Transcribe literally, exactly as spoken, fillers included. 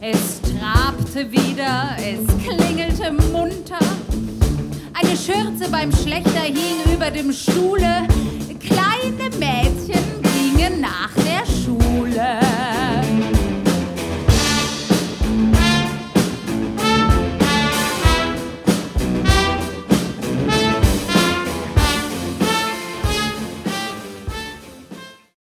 Es trabte wieder, es klingelte munter. Eine Schürze beim Schlächter hing über dem Stuhle. Kleine Mädchen gingen nach